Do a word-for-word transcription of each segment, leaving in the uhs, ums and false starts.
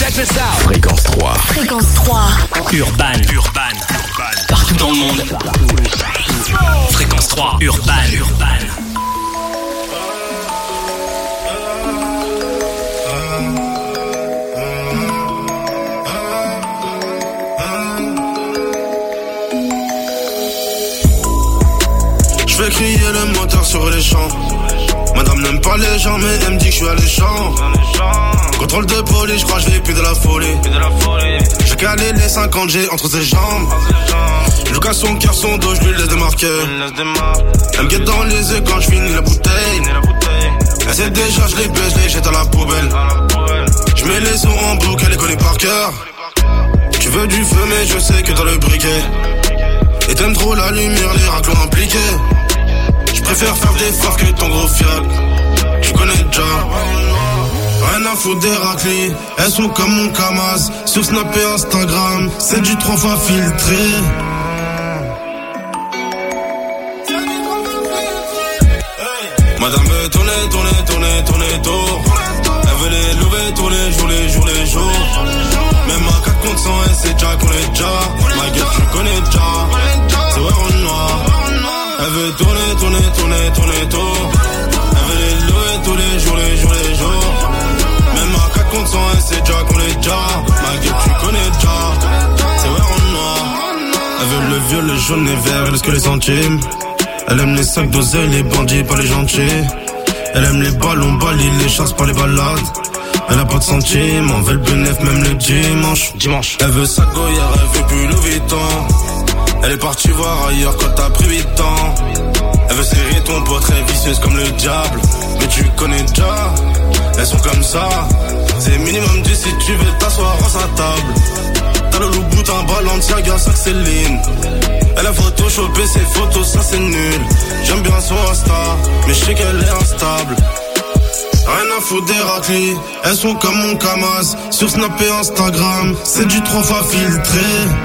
Check this out. Fréquence trois. Fréquence trois. Urban. Urban. Partout dans le monde. Fréquence trois. Urban. Urban. Je vais crier le moteur sur les champs. Madame n'aime pas les gens, mais elle me dit que je suis alléchant. Contrôle de police, je crois que je vais plus de la folie. J'ai calé les cinquante G entre ses jambes. Je lui casse son cœur, son dos, je lui laisse des marqueurs. Elle me guette dans les yeux quand je finis la bouteille. Elle sait déjà, je les baisse, je les jette à la poubelle. Je mets les sons en boucle, elle les connaît par cœur. Tu veux du feu, mais je sais que t'as le briquet. Et t'aimes trop la lumière, les raclons impliqués. Je préfère faire des phares que ton gros fiat. Tu connais déjà. Rien à foutre des raclis. Elles sont comme mon Kamaz. Sur Snap et Instagram, c'est du trois fois filtré. Madame veut tourner, tourner, tourner, tourner tour. Elle veut les lever tous les jours, les jours, les jours. Même à quatre contre cent, elle sait déjà qu'on est déjà. Ma gueule, tu connais déjà. C'est vrai en noir. Elle veut tourner, tourner, tourner, tourner tour. Elle veut les lever tous les jours, les jours, les jours. Même à quatre contre cent, elle sait déjà qu'on est déjà. Ma gueule, tu connais déjà. C'est vrai en noir. Elle veut le vieux, le jaune et vert, elle laisse que les centimes. Elle aime les sacs d'oseille, les bandits, pas les gentils. Elle aime les ballons, balis, les chasses, pas les balades. Elle a pas de centimes, on veut le bénéf même le dimanche. Dimanche. Elle veut sa goyard, elle veut plus Louis Vuitton. Elle est partie voir ailleurs quand t'as pris huit ans. Elle veut serrer ton poids, très vicieuse comme le diable. Mais tu connais déjà, elles sont comme ça. C'est minimum dix si tu veux t'asseoir à sa table. T'as le loup bout, un Balenciaga, ça que c'est Céline. Elle a photoshopé ses photos, ça c'est nul. J'aime bien son Insta, mais je sais qu'elle est instable. Rien à foutre des raclis, elles sont comme mon Kamaz. Sur Snap et Instagram, c'est du trois fois filtré.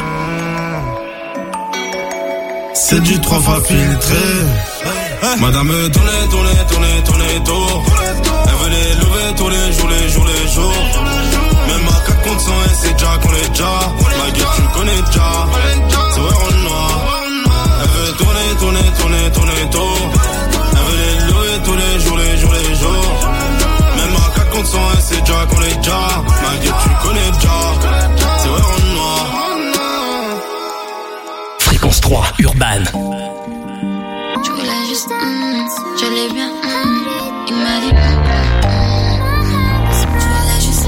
C'est du trois fois filtré. Madame veut tourner, tourner, tourner, tourner tour. Elle veut les lever tous les jours, les jours, les jours. Même à quatre contre cent, elle sait déjà qu'on est déjà. Ma gueule, tu connais déjà. C'est vrai en noir. Elle veut tourner, tourner, tourner, tourner tour. Elle veut les lever tous les jours, les jours, les jours. Même à quatre contre cent, elle sait déjà qu'on est déjà. Ma gueule, tu connais déjà. C'est vrai en noir. Fréquence trois, Urban. Je voulais juste, mm, je l'ai bien, mm, il m'a dit, mm, je voulais juste,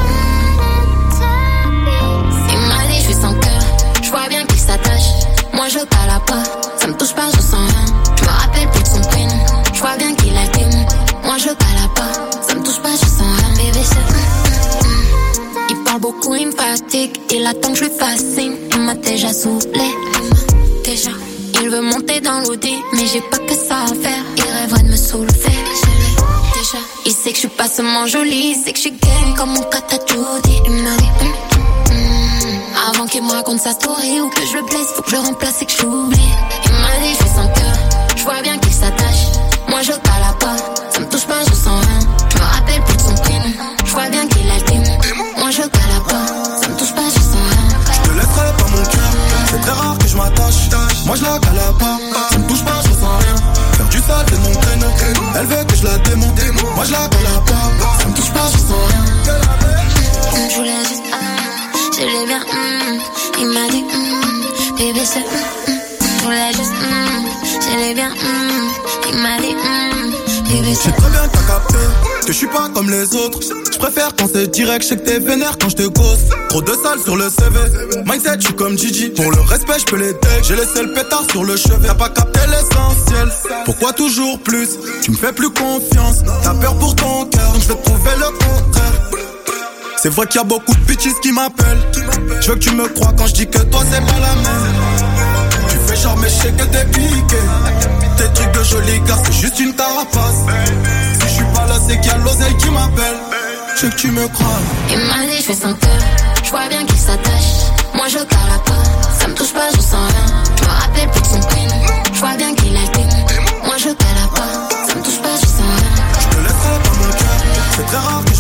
mm, il m'a dit, je suis sans cœur, je vois bien qu'il s'attache, moi je cala pas, ça me touche pas, je sens rien, je me rappelle plus de son prénom, je vois bien qu'il a été, moi je cala pas, ça me touche pas, je sens rien, bébé c'est, mm, mm, il parle beaucoup, il me fatigue, il attend que je lui fascine, il m'a déjà saoulé, déjà. Il veut monter dans l'audi, mais j'ai pas que ça à faire. Il rêverait de me soulever. Déjà, il sait que je suis pas seulement jolie, il sait que je suis game comme mon kata Judy. Il m'a dit, mm, mm, avant qu'il me raconte sa story ou que je le blesse, faut que je le remplace et que je l'oublie. Il m'a dit, je suis sans cœur, je vois bien qu'il s'attache. Moi je cala pas, ça me touche pas, je sens rien. Je me rappelle plus de son prénom, je vois bien qu'il a le démon. Moi je cala pas, ça me touche pas, je sens rien. Je te laisserai pas mon cœur, c'est très rare que je m'attache. Moi je la cala pas, ça me touche pas, je sens rien. Faire du sale c'est mon créneau, elle veut que je la démonte. Moi je la cala pas, ça me touche pas, je sens rien. Je voulais juste, mm, je l'ai bien, mm, il m'a dit, mm, bébé c'est, mm, mm, je voulais juste, mm, je l'ai bien, mm, il m'a dit, mm, bébé c'est. J'ai très bien t'as capté, que je suis pas comme les autres. Je préfère quand c'est direct, je sais que t'es vénère quand je te gosse. Trop de sale sur le C V, mindset je suis comme Gigi. Pour le respect je peux les deck, j'ai laissé le pétard sur le chevet. T'as pas capté l'essentiel, pourquoi toujours plus? Tu me fais plus confiance, t'as peur pour ton cœur, je vais te prouver le contraire. C'est vrai qu'il y a beaucoup de bitches qui m'appellent. Je veux que tu me crois quand je dis que toi c'est pas la même. Tu fais genre mais je sais que t'es piqué. Tes trucs de joli gars c'est juste une carapace. Si je suis pas là c'est qu'il y a l'oseille qui m'appelle. Je veux que tu me crois. Il m'a dit je fais sans cœur, je vois bien qu'il s'attache. Moi je cala pas, ça me touche pas, je sens rien. Je me rappelle plus de son prénom, je vois bien qu'il a le démon. Moi je cala pas, ça me touche pas, je sens rien. Je te laisserai pas mon cœur, c'est très rare que je m'attache.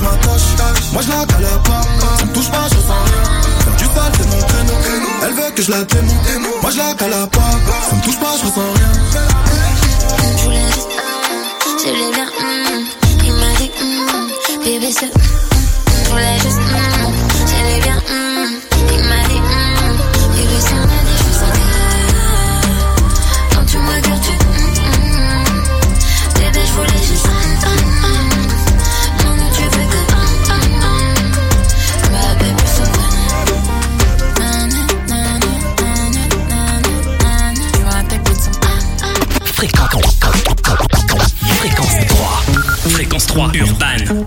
moi je la cale pas. Ça me touche pas, je sens rien. Faire du sale, c'est mon créneau. Elle veut que je la démo. Moi je la cale pas. Ça me touche pas, je ressens rien. Je voulais juste, je voulais bien, mm. Il m'a dit, mm. Bébé c'est, je voulais juste, mm. Je voulais bien, mm. Il m'a dit, mm. Bébé c'est, on a dit, je sens que quand tu me regardes, tu, mm. Bébé je voulais juste, mm. Non non tu fais que, mm. Mm. Bah bébé c'est Fréquence Fréquence trois. Fréquence trois urbaine.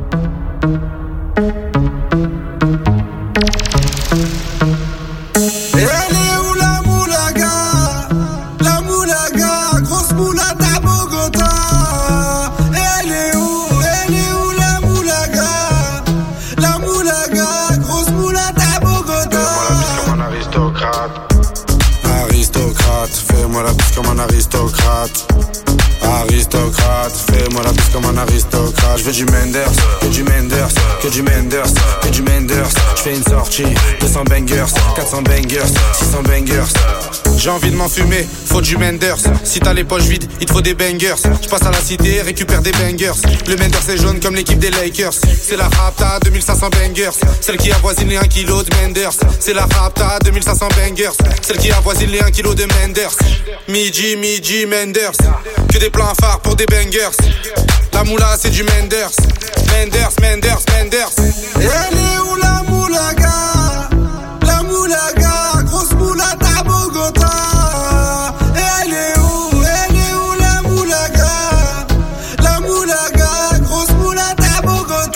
Elle est où la moulaga? La moulaga, grosse moulade à Bogota. Elle est où? Elle est où la moulaga? La moulaga, grosse moulade à Bogota. Fais-moi la bise comme un aristocrate. Aristocrate, fais-moi la bise comme un aristocrate. Aristocrate, fais-moi la bise comme un aristocrate. Je veux du Menders, que du Menders, que du Menders, que du Menders. Je fais une sortie, deux cents bangers, quatre cents bangers, six cents bangers. J'ai envie de m'enfumer, faut du Menders. Si t'as les poches vides, il te faut des bangers. Je passe à la cité, récupère des bangers. Le Menders est jaune comme l'équipe des Lakers. C'est la Rapta, deux mille cinq cents bangers. Celle qui avoisine les un kilo de Menders. C'est la Rapta, deux mille cinq cents bangers. Celle qui avoisine les un kilo de Menders. Midi, midi, Menders. Que des plans phares pour des bangers. La moula c'est du Menders. Menders, Menders, Menders. Elle est où la moulaga? La moulaga, grosse moulade à Bogota. Elle est où? Elle est où la moulaga? La moulaga, grosse moulade à Bogota.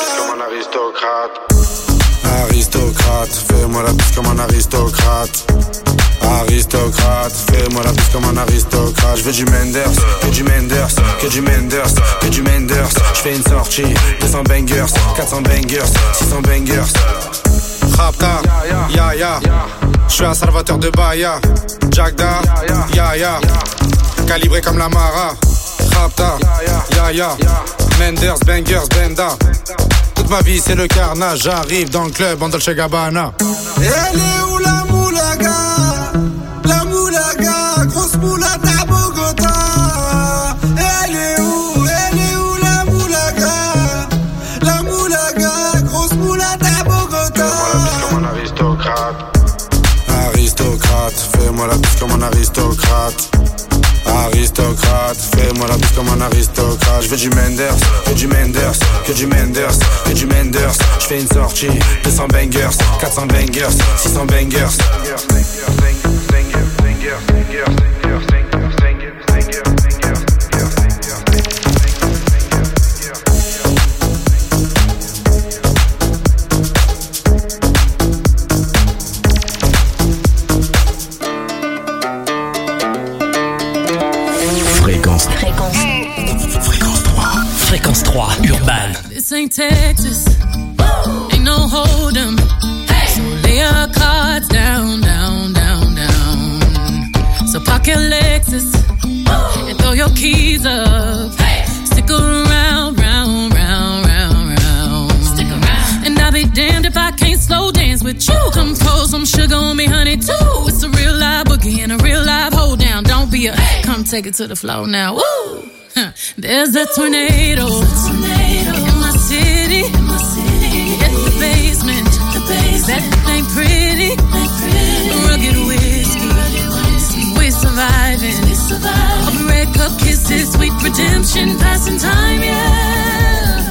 Fais-moi la bise comme un aristocrate. Aristocrate, fais-moi la bise comme un aristocrate. Aristocrate, fais-moi la bise comme un aristocrate. Je veux du Menders, que du Menders, que du Menders, que du Menders. Je fais une sortie, deux cents bangers, quatre cents bangers, six cents bangers. Rapta, ya ya, je suis un salvateur de Bahia. Jagda, ya ya, calibré comme la Mara. Rapta, ya ya, Menders, bangers, benda. Toute ma vie c'est le carnage, j'arrive dans le club en Dolce Gabbana. Elle est où la moulaga? La moulaga, grosse moulade à Bogota. Elle est où? Elle est où la moulaga? La moulaga, grosse moulade à Bogota. Fais-moi la bise comme un aristocrate. Aristocrate, fais-moi la bise comme un aristocrate. Aristocrate, fais-moi la bise comme un aristocrate. Je veux du Menders, que du Menders, que du Menders, que du Menders. Je fais une sortie, deux cents bangers, quatre cents bangers, six cents bangers. Fréquence. Fréquence. Fréquence trois. Fréquence trois urbaine. This ain't Texas. Ain't no hold 'em. So lay your cards down, down, down, down. So park your Lexus and throw your keys up. Stick around, round, round, round, round. Stick around. And I'll be damned if I can't slow dance with you. Come pour some sugar on me, honey, too. It's a real live boogie and a real live hold down. Don't be a come take it to the floor now. Woo! There's a tornado, tornado in my city. In my city. At the basement, the basement. That ain't pretty. Ain't pretty. Rugged whiskey, rugged whiskey. We're surviving. We surviving. Of red cup kisses, sweet redemption, passing time, yeah.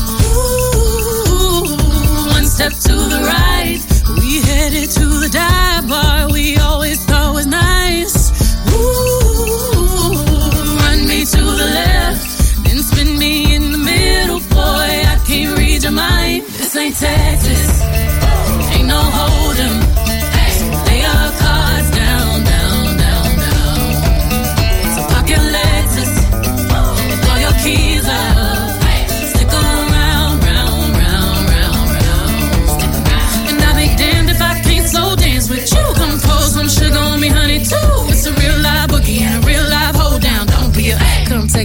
Ooh, one step to the right, we headed to the dive bar we always thought was nice. Ooh, run me to the left, then spin me in the middle, boy, I can't read your mind. This ain't Texas, ain't no hold 'em. So lay your cards down, down, down, down. So park your Lexus and throw your keys up.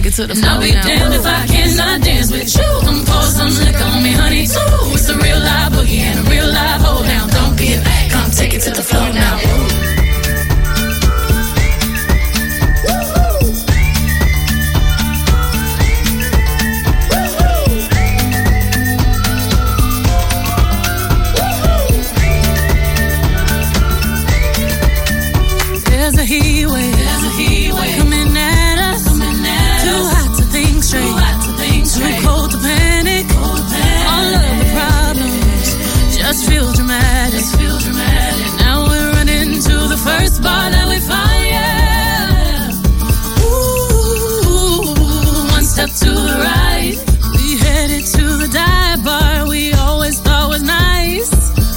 it to the floor. I'll be damned if I cannot dance with you. Come pour some liquor on me, honey, too. It's a real live boogie and a real live hold down. Don't be a come take it to the floor now. Ooh. There's a heat wave, there's a heat wave coming at us, coming at too us. Hot to think straight, too hot to think straight, too cold to panic, cold to panic. All of the problems just feel dramatic, just feel dramatic. Now we're running to the first bar that we find, yeah. Ooh, one step to the right, we headed to the dive bar we always thought was nice.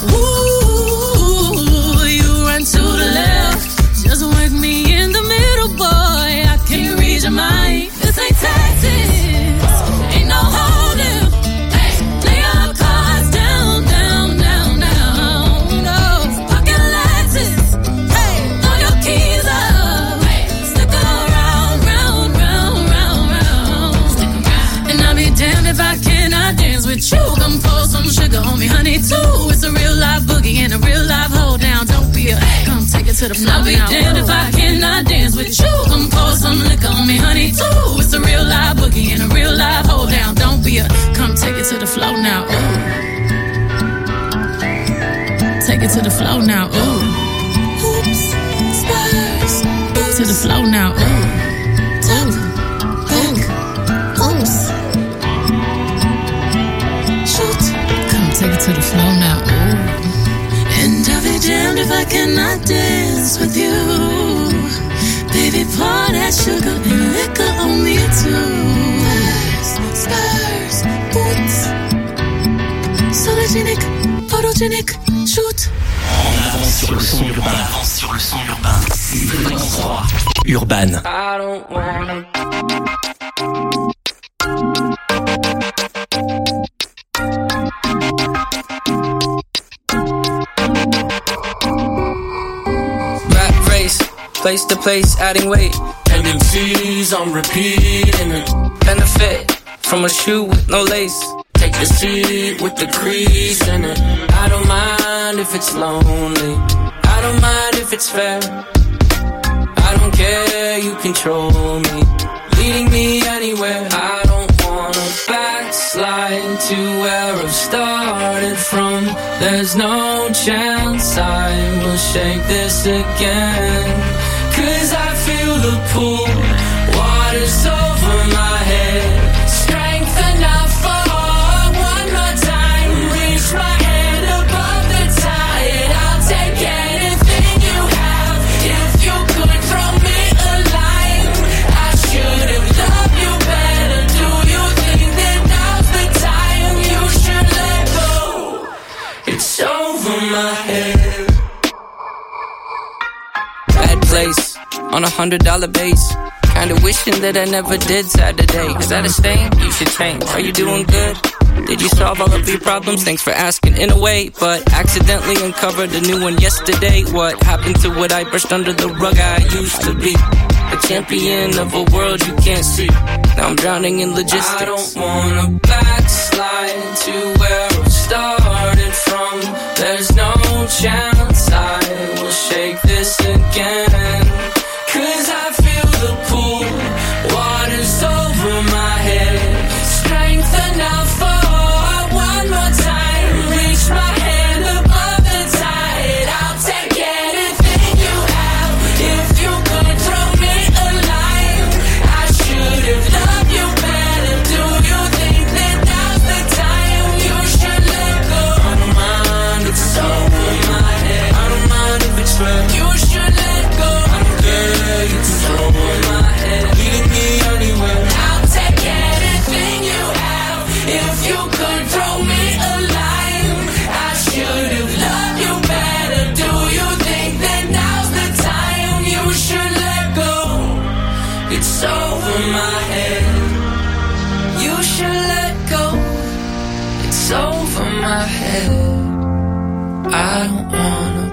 Ooh, you run to the left. Just work me in the middle, boy. I can't read your mind. This ain't Texas. Ain't no holding. Hey, lay your cards down, down, down, down. No, pocket Lexus. Hey, throw your keys up. Hey, stick around, round, round, round, round. Stick around. And I'll be damned if I cannot dance with you. Come pour some sugar on me, honey, too. It's a real live boogie and a real live hold down. Don't be a come take it to the floor. I'll be damned if I cannot dance with you. Come pour some liquor on me, honey, too. It's a real live boogie and a real live hold down. Don't be a come take it to the floor now. Ooh. Take it to the floor now. Ooh. Oops, spurs. To the floor now. Ooh. Tap, back, oops. Shoot. Come take it to the floor now. Ooh. And I'll be damned if I cannot dance with you. Baby, pour that sugar and liquor on me too. Spurs, spurs, boots. Sologenic, photogenic, shoot. En avance sur le son urbain. En avance sur le son urbain. Fréquence trois. Urban. I don't wanna. Place to place, adding weight. And M Cs on repeat. And benefit from a shoe with no lace. Take the seat with the crease in it. I don't mind if it's lonely. I don't mind if it's fair. I don't care, you control me. Leading me anywhere. I don't wanna backslide to where I've started from. There's no chance I will shake this again. Cause I feel the pull, water's over my head. Strength enough for one more time. Reach my hand above the tide. I'll take anything you have. If you could throw me a line, I should have loved you better. Do you think that now's the time you should let go? It's over my head. Bad place, on a hundred dollar base. Kinda wishing that I never did Saturday. Is that a stain? You should change. Are you doing good? Did you solve all of your problems? Thanks for asking in a way, but accidentally uncovered a new one yesterday. What happened to what I brushed under the rug I used to be? A champion of a world you can't see. Now I'm drowning in logistics. I don't wanna backslide to where I started from. There's no chance I will shake this again. Cause I feel the pull, water's over my head. Strength enough for one more time. Reach my hand above the tide. I'll take anything you have. If you could throw me a line, I should have loved you better. Do you think that now's the time you should let go? I don't mind if it's over my head. I don't mind if it's red. You should let go. I don't care, you can throw in my head. Leading me anywhere. I'll take anything you have. If you could throw me a line, I should have loved you better. Do you think that now's the time you should let go? It's over my head. You should let go. It's over my head. I don't wanna.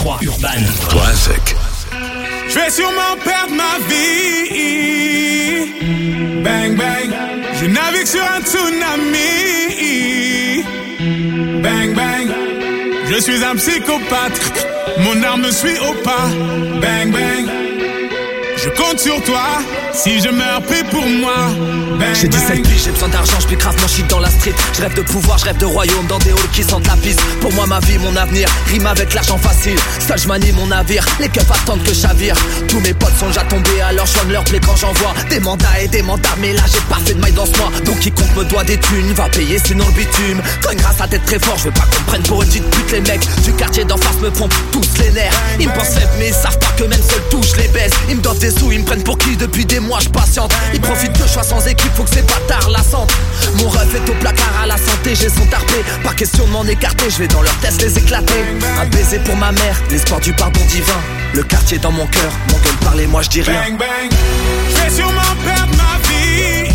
trois Urban. Classic. Je vais sûrement perdre ma vie. Bang bang. Je navigue sur un tsunami. Bang bang. Je suis un psychopathe. Mon arme me suit au pas. Bang bang. Je compte sur toi. Si je meurs, prie pour moi. Bang, j'ai dix-sept piges, j'ai besoin d'argent, je grave mon shit dans la street. Je rêve de pouvoir, je rêve de royaume dans des halls qui sentent la piste. Pour moi ma vie, mon avenir, rime avec l'argent facile. Seul je manie mon navire, les keufs attendent que je chavire. Tous mes potes sont déjà tombés, alors je soigne leur plaie quand j'envoie des mandats et des mandats. Mais là j'ai pas fait de maille dans ce mois. Donc quiconque me doit des thunes, va payer sinon le bitume. Cognera sa tête très fort, je veux pas qu'on me prenne pour une petite pute. Les mecs du quartier d'en face me pompent tous les nerfs. Ils me pensent faible mais ils savent pas que même seul touche les baisse. Ils me doivent des sous, ils me prennent pour qui depuis des mois je patiente. Ils profitent que je sois sans équipe, faut que ces bâtards la sentent. Mon ref est au placard à la santé, j'ai son tarpé. Pas question de m'en écarter, je vais dans leur test les éclater. Un baiser pour ma mère, l'espoir du pardon divin. Le quartier dans mon cœur, mon gueule parlez moi je dis rien. Bang bang, je vais sûrement perdre ma vie.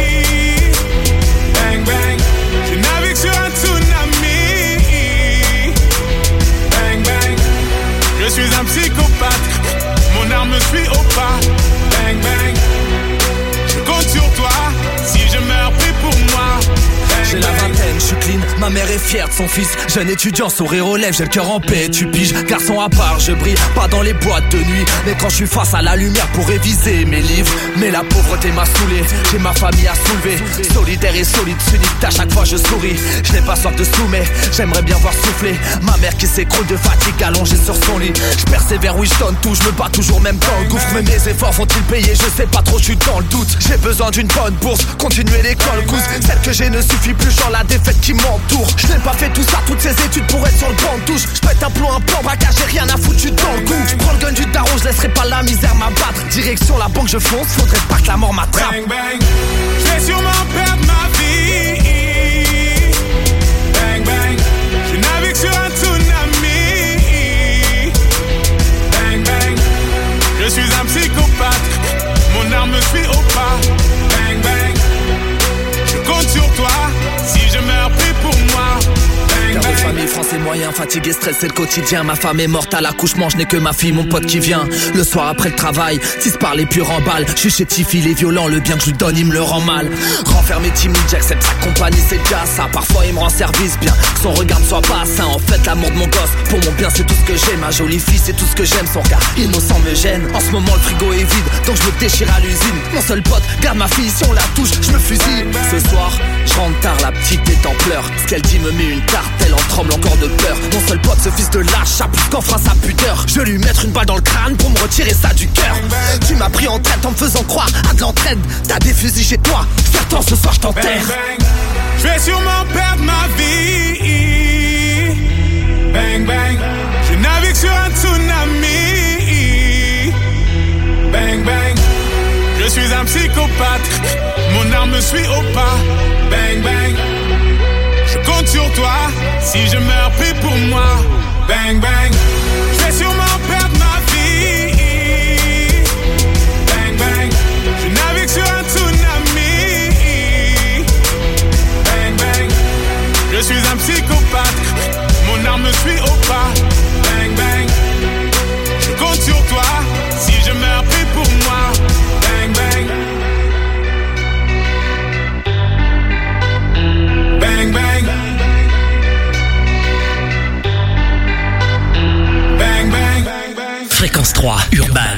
Bang bang, je navigue sur un tsunami. Bang bang, je suis un psychopathe. Mon arme me suit au pas. Bang bang, je compte sur toi. Si je meurs, prie pour moi. J'ai la vingtaine, je suis clean, ma mère est fière de son fils. Jeune étudiant, sourire aux lèvres, j'ai le cœur en paix, tu piges. Garçon à part, je brille, pas dans les boîtes de nuit. Mais quand je suis face à la lumière pour réviser mes livres. Mais la pauvreté m'a saoulé, j'ai ma famille à soulever. Solidaire et solide, unique, à chaque fois je souris. Je n'ai pas soif de sous, mais j'aimerais bien voir souffler ma mère qui s'écroule de fatigue allongée sur son lit. Je persévère, oui je donne tout, je me bats toujours même dans le gouffre. Mais mes efforts vont-ils payer, je sais pas trop, je suis dans le doute. J'ai besoin d'une bonne bourse, continuer l'école, cousse. Celle que j'ai ne suffit plus, genre la défaite qui m'entoure. Je n'ai pas fait tout ça, toutes ces études pour être sur le banc de touche. Je pète un plomb, un plan, braquage, j'ai rien à foutre, je suis dans le coup. Je prends le gun du daron, je laisserai pas la misère m'abattre. Direction la banque, je fonce, faudrait pas que la mort m'attrape. Bang bang, je vais sûrement perdre ma vie. Bang bang, je navigue sur un tsunami. Bang bang, je suis un psychopathe. Mon arme me suit au pas. Bang bang, je compte sur toi. Si je meurs, prie pour moi. Car de famille, français moyen, fatigué, stress, c'est le quotidien. Ma femme est morte à l'accouchement, je n'ai que ma fille, mon pote qui vient. Le soir après le travail, tisse par les purs en balle. Je suis chétif, il est violent, le bien que je lui donne, il me le rend mal. Renfermé, timide, j'accepte sa compagnie, c'est déjà ça. Parfois il me rend service, bien que son regard ne soit pas sain. En fait, l'amour de mon gosse, pour mon bien, c'est tout ce que j'ai. Ma jolie fille, c'est tout ce que j'aime, son regard innocent me gêne. En ce moment, le frigo est vide, donc je me déchire à l'usine. Mon seul pote, garde ma fille, si on la touche, je me fusille. Ce soir, je rentre tard, la petite est en pleurs. Ce qu'elle dit me met une tarte, elle en tremble encore de peur. Mon seul pote, ce fils de lâche, a plus qu'en fera sa pudeur. Je vais lui mettre une balle dans le crâne pour me retirer ça du cœur. Tu m'as pris en traite en me faisant croire à de l'entraide. T'as des fusils chez toi, faire temps ce soir je t'enterre. Je vais sûrement perdre ma vie. Bang bang, je navigue sur un tsunami. Bang bang, je suis un psychopathe. Mon arme me suit au pas. Bang bang, je compte sur toi. Si je meurs, prie pour moi. Bang bang, je vais sûrement perdre ma vie. Bang bang, je navigue sur un tsunami. Bang bang, je suis un psychopathe. Mon arme me suit au pas. Bang bang, je compte sur toi. Si je meurs, prie pour moi. Bang bang, bang bang, bang bang. Fréquence trois Urban.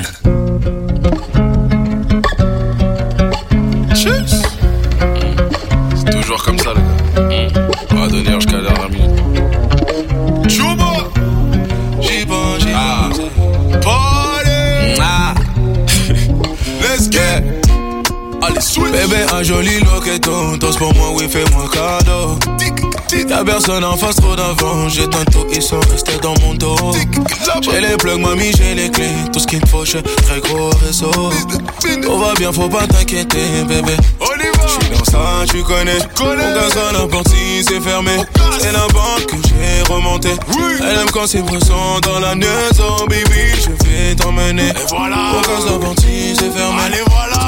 Cheers. C'est toujours comme ça, le gars. On va donner jusqu'à la minute. Chouba. J'y pense, j'y pense. Party. Ah. Let's get. Allez, switch. Bébé, un joli loqueton. Tous pour moi, oui, fais-moi cadeau. Y'a personne en face, trop d'avant. J'ai tantôt, ils sont restés dans mon dos. J'ai les plugs, mamie, j'ai les clés. Tout ce qu'il me faut, j'ai très gros réseau. Tout va bien, faut pas t'inquiéter, bébé. J'suis dans ça, tu connais. Mon gaz à la partie, c'est fermé. C'est la banque que j'ai remontée. Elle aime quand c'est pressant dans la maison, baby. Je vais t'emmener. Mon gaz à la partie, c'est fermé. C'est la banque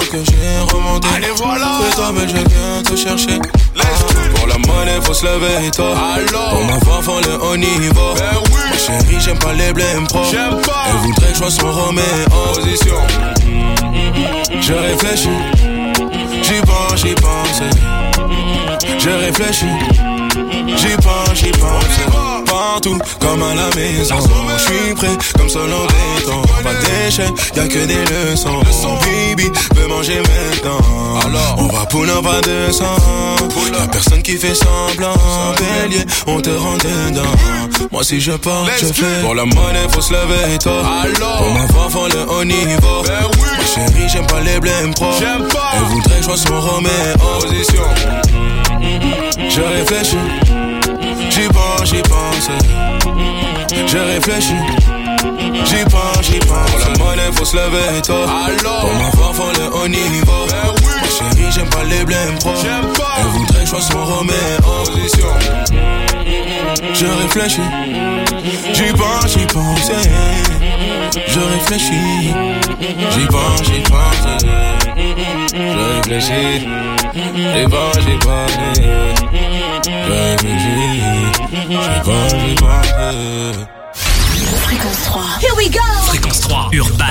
que j'ai remonté. Allez voilà. Et toi mais je viens te chercher. Ah, pour la monnaie faut se lever et toi. Alors. Pour ma femme faut le haut niveau. Ben oui. Ma chérie j'aime pas les blèmes pro. J'aime pas. Elle voudrait que je sois son Roméo. Position. Je réfléchis. J'y pense, j'y pense. Je réfléchis. J'y pense, j'y pense. Partout comme à la maison. J'suis prêt comme seul en béton. Pas d'échec, y'a que des leçons. Baby veut manger maintenant. Alors on va pull up à deux cents. Y'a personne qui fait semblant. Bélier, on te rend dedans. Moi si je pars, je fais. Pour la monnaie faut se lever et toi. Alors pour ma femme faut le haut niveau. Ben oui. Ma chérie j'aime pas les blèmes pro. J'aime pas. Elle voudrait que je sois son Roméo. Position. Je réfléchis. J'y pense, j'y pense. Je réfléchis. J'y pense, j'y pense. Pour la monnaie faut se lever et toi. Alors pour ma femme faut le haut niveau. Ben oui. Ma chérie j'aime pas les blèmes pro. J'aime pas. Elle voudrait que je sois son Roméo. Position. Je réfléchis. J'y pense, j'y pense. Je réfléchis. J'y pense, j'y pense. Je réfléchis. J'y pense, j'y pense. Je réfléchis. J'y pense, j'y pense. Fréquence trois. Here we go. Fréquence trois, Urban.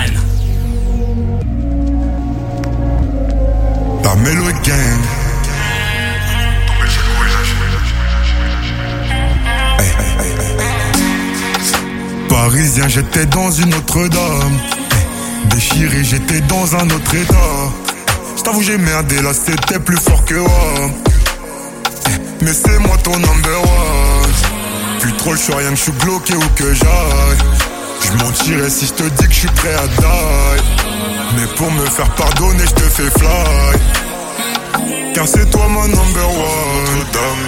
La Melody Gang. Hey, hey, hey, hey. Parisien, j'étais dans une autre dame. Déchiré, j'étais dans un autre état. J't'avoue, j'ai merdé, là c'était plus fort que moi. Mais c'est moi ton number one. Plus trop le choix, rien que je suis bloqué où que j'aille. Je mentirais si je te dis que je suis prêt à die. Mais pour me faire pardonner, je te fais fly. Car c'est toi mon number one. Dame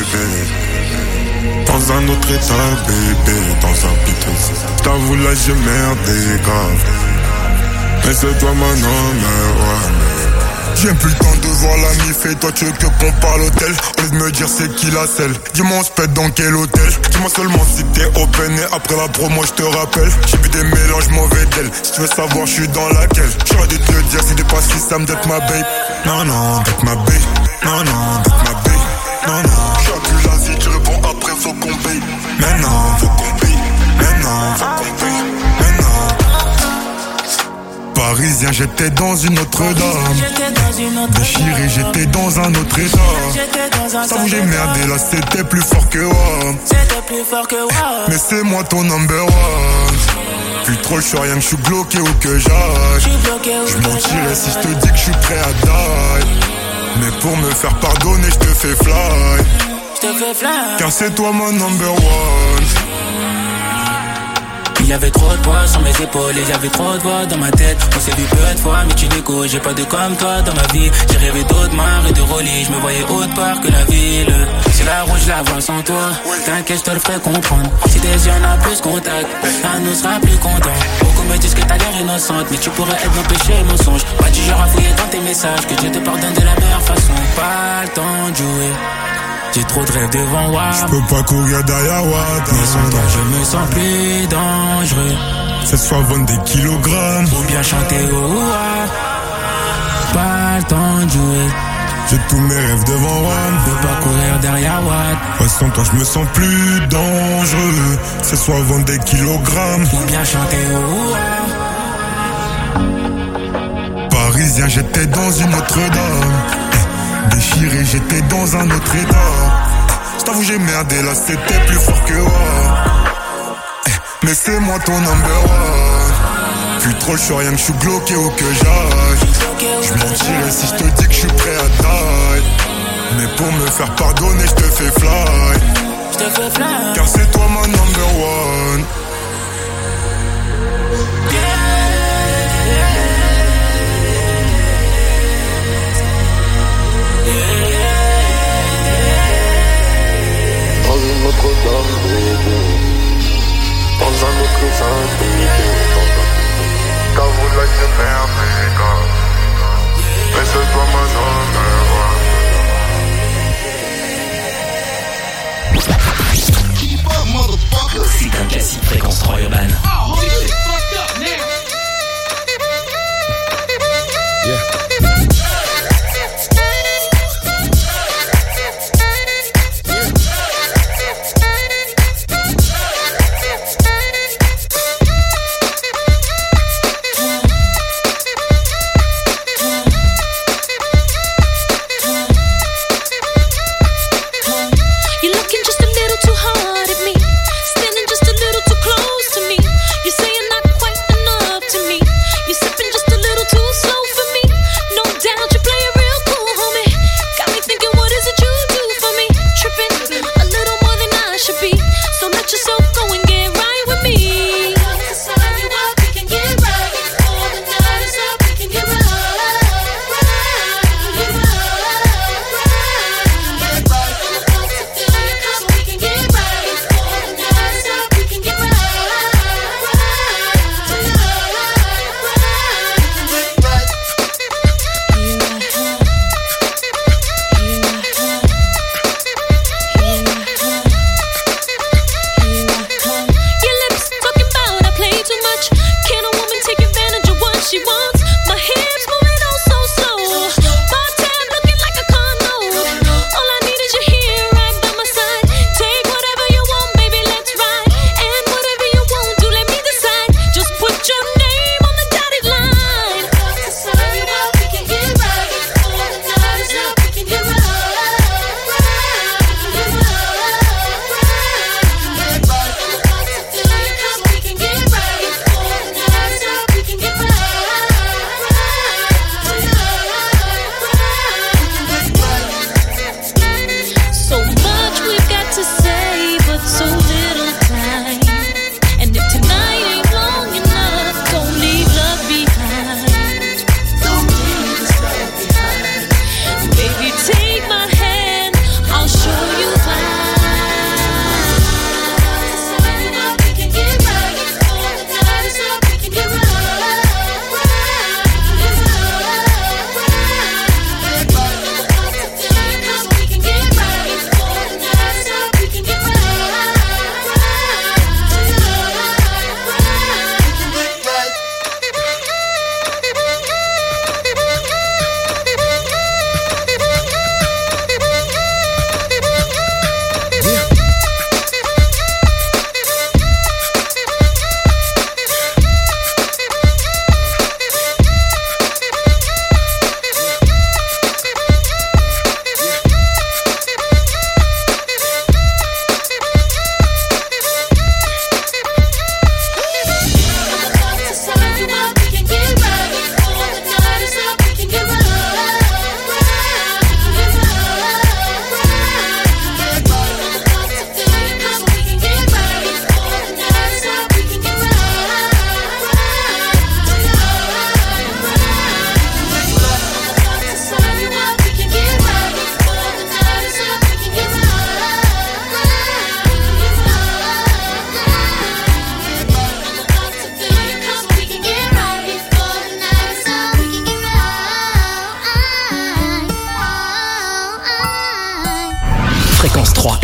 bébé. Dans un autre état bébé. Dans un piteux. J't'avoue là j'ai merdé grave. Mais c'est toi mon number one. J'ai plus le temps de voir la mif et toi tu veux que qu'on parle hôtel. Au lieu de me dire c'est qui la selle. Dis-moi on se pète dans quel hôtel. Dis-moi seulement si t'es open et après la promo je te rappelle. J'ai vu des mélanges mauvais d'elle. Si tu veux savoir je suis dans laquelle. J'aurais dû te le dire si t'es pas si Sam d'être ma babe. Non non d'être ma babe. Non non d'être ma babe. Non non. J'ai plus l'Asie tu réponds après faut qu'on paye. Mais non faut qu'on paye. Mais non faut qu'on paye. Mais non. Parisien, j'étais dans une autre dame. Déchiré, j'étais dans un autre état. Ça où j'ai merdé, là c'était plus fort que moi. Mais c'est moi ton number one. Plus trop le choix, rien que je suis bloqué où que j'aille. Je mentirais si je te dis que je suis prêt à die. Mais pour me faire pardonner, je te fais fly. Car c'est toi mon number one. Il y avait trop de poids sur mes épaules et j'avais trop de voix dans ma tête. On s'est vu peu de fois mais tu déco. J'ai pas de comme toi dans ma vie. J'ai rêvé d'autres mares et de rollis. Je me voyais autre part que la ville. C'est la route je la vois sans toi. T'inquiète je te le ferai comprendre. Si tes yeux en a plus contact, ça nous sera plus content. Beaucoup me disent que t'as l'air innocente, mais tu pourrais être mon péché et mon songe. Pas du genre à fouiller dans tes messages. Que Dieu te pardonne de la meilleure façon. Pas le temps de jouer. J'ai trop de rêves devant moi. Je peux pas courir derrière Watt. Mais sans toi je me sens plus dangereux. C'est soit vendre des kilogrammes ou bien chanter au ouah. Pas le temps de jouer. J'ai tous mes rêves devant moi. Je peux pas courir derrière Watt. Ouais, sans toi je me sens plus dangereux. C'est soit vendre des kilogrammes ou bien chanter au ouah. Parisien j'étais dans une autre dame. Déchiré, j'étais dans un autre état. J't'avoue j'ai merdé, là c'était plus fort que moi. Mais c'est moi ton number one. Plus trop le choix, rien que je suis bloqué où que j'aille. Je mentirais si je te dis que je suis prêt à die. Mais pour me faire pardonner, je te fais fly. Car c'est toi mon number one. Notre-Dame, bébé. Dans un autre sein, bébé. T'as voulu la merde, gars. Mais c'est toi ma C'est un classique.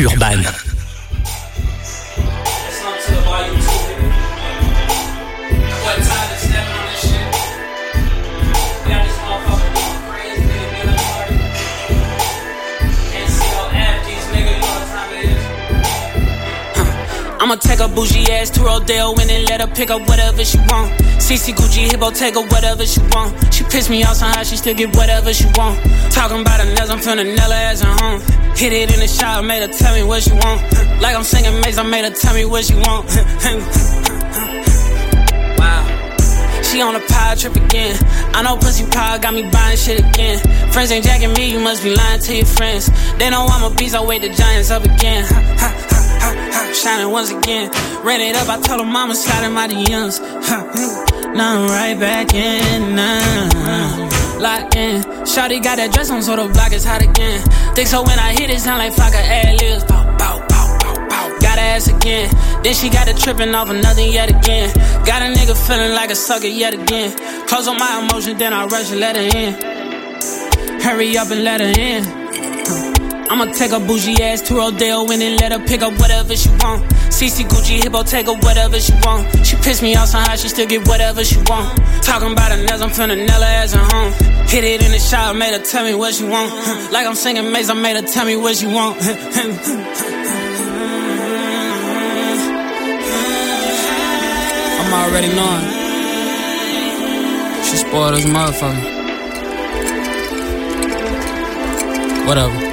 Urban. I'ma take a bougie ass to Rodeo and then let her pick up whatever she want. C C Gucci Hippo, take her whatever she want. She piss me off somehow, she still get whatever she want. Talking about her nails, I'm finna nail her ass at home. Hit it in the shower, made her tell me what she want. Like I'm singing Maze, I made her tell me what she want. Wow. She on a power trip again. I know pussy power got me buying shit again. Friends ain't jacking me, you must be lying to your friends. They know I'm a beast, I wake the giants up again. Ha, ha, ha, ha, ha. Shining once again. Ran it up, I told her mama slide in my D Ms. Now I'm right back in, now lock in. Shawty got that dress on so the block is hot again. Think so when I hit it sound like Flocka ad-libs. Bow, bow, bow, bow, bow. Got her ass again. Then she got it tripping off of nothing yet again. Got a nigga feeling like a sucker yet again. Close on my emotions, then I rush and let her in. Hurry up and let her in. I'ma take a bougie ass to Rodeo and then let her pick up whatever she want. C C Gucci Hippo, take her whatever she want. She piss me off somehow, she still get whatever she want. Talking about her nails, I'm finna nail her ass at home. Hit it in the shower, made her tell me what she want. Like I'm singing Maze, I made her tell me what she want. I'm already knowing. She spoiled as a motherfucker. Whatever.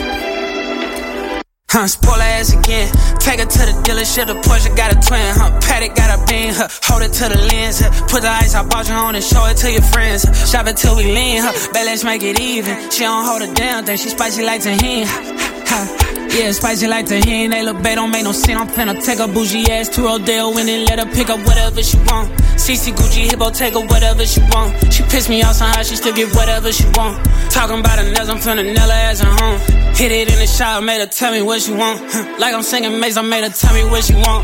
Huh, spoil her ass again. Take her to the dealership, the Porsche got a twin, huh? Paddock got a beam, huh? Hold it to the lens, huh? Put the ice I bought you on and show it to your friends, huh? Shop it till we lean, huh? Bet let's make it even. She don't hold it down, think she spicy like tahini, ha. Yeah, spicy like tahini, they look bad, don't make no sense. I'm finna take a bougie ass to Rodeo and then let her pick up whatever she want. C C Gucci Hippo, take her whatever she want. She piss me off somehow, she still get whatever she want. Talking about her nails, I'm finna nail her ass at home. Hit it in the shower, made her tell me what she want. Like I'm singing Maze, I made her tell me what she want.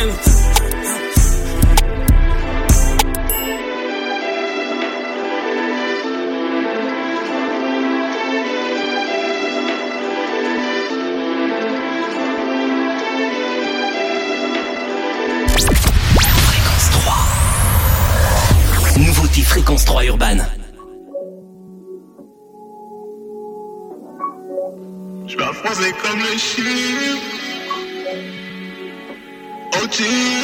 Nouveauté Fréquence trois Urban. Je vais affronter comme le chien. O G.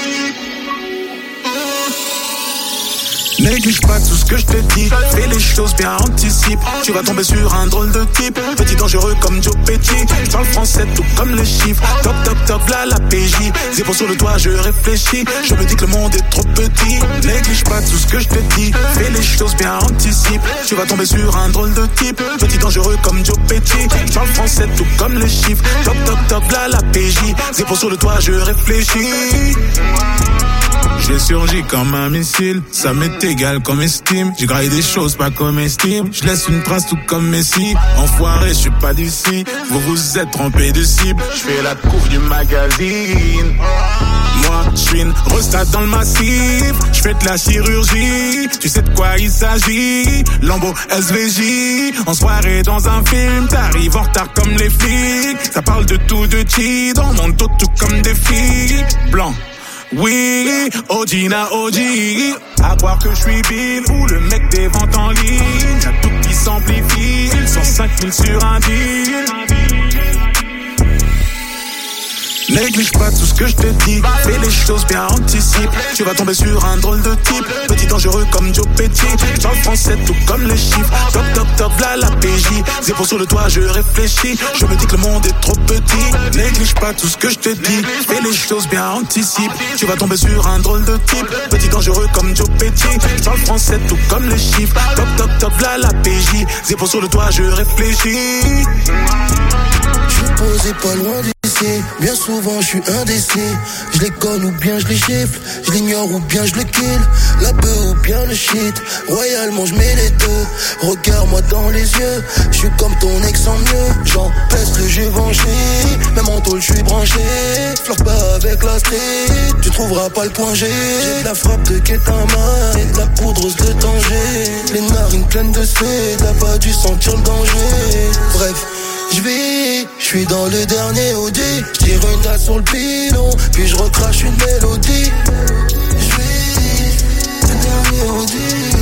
Néglige pas tout ce que je te dis. Fais les choses bien, anticipe. Tu vas tomber sur un drôle de type. Petit dangereux comme Joe Petit. Je parle français tout comme les chiffres. Top, top, top, là la P J. Zéro sur le toit, je réfléchis. Je me dis que le monde est trop petit. Néglige pas tout ce que je te dis. Fais les choses bien, anticipe. Tu vas tomber sur un drôle de type. Petit dangereux comme Joe Petit. Je parle français tout comme les chiffres. Top, top, top, là la P J. Zéro sur le toit, je réfléchis. J'ai surgi comme un missile, ça m'est égal comme estime. J'ai graillé des choses pas comme estime. Je laisse une trace tout comme Messi. Enfoiré, je suis pas d'ici. Vous vous êtes trompé de cible. Je fais la couve du magazine. Moi, je suis une resta dans le massif. Je fais de la chirurgie. Tu sais de quoi il s'agit. Lambo S V J. En soirée dans un film. T'arrives en retard comme les flics. Ça parle de tout, de chi. Dans mon dos tout comme des filles. Blanc. Oui, O G na O G. À croire que je suis Bill ou le mec des ventes en ligne. Y'a tout qui s'amplifie. Ils sont cinq mille sur un deal. Néglige pas tout ce que je te dis. Fais les choses bien, anticipe. Tu vas tomber sur un drôle de type. Petit dangereux comme Joe Petit. Je parle français tout comme les chiffres. Top, top, top, là la P J. Zéro sur le toit, je réfléchis. Je me dis que le monde est trop petit. Néglige pas tout ce que je te dis. Fais les choses bien, anticipe. Tu vas tomber sur un drôle de type. Petit dangereux comme Joe Petit. Je parle français tout comme les chiffres. Top, top, top, là la P J. Zéro sur le toit, je réfléchis. Je suis posé pas loin d'ici. Bien souvent je suis indécis. Je les conne ou bien je les gifle. Je l'ignore ou bien je le kill. La beuh ou bien le shit. Royalement je mets les deux. Regarde-moi dans les yeux. Je suis comme ton ex en mieux. J'en pèse le jeu vengé. Même en tôle je suis branché. Fleur pas avec la street. Tu trouveras pas le point G. J'ai de la frappe de kétamine et de la poudreuse de danger. Les narines pleines de suée. T'as pas dû sentir le danger. Bref, je vis, J'suis dans le dernier Audi. J'tire une dalle sur le pilon, puis je recrache une mélodie. J'suis le dernier Audi.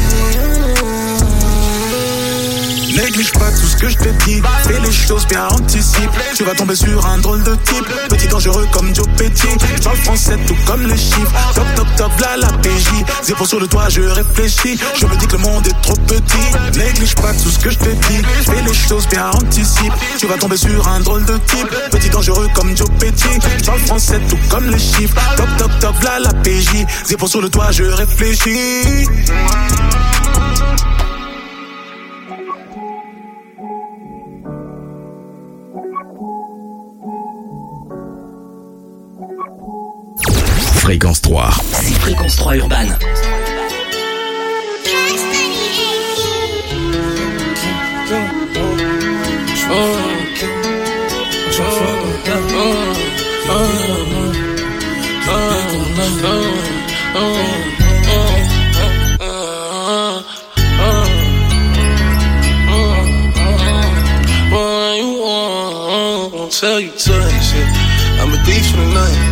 Néglige pas tout ce que je te dis. Fais les choses bien, anticipe. Tu vas tomber sur un drôle de type. Petit dangereux comme Joe Petit. J'parle français tout comme les chiffres. Top top top là la P J. Zéro sur le toit je réfléchis. Je me dis que le monde est trop petit. Néglige pas tout ce que je te dis. Fais les choses bien, anticipe. Tu vas tomber sur un drôle de type. Petit dangereux comme Joe Petit. J'parle français tout comme les chiffres. Top top top là la P J. Zéro sur le toit je réfléchis. Fréquence trois. C'est Fréquence trois Urban. Tell you twice, yeah. I'm a thief for the night.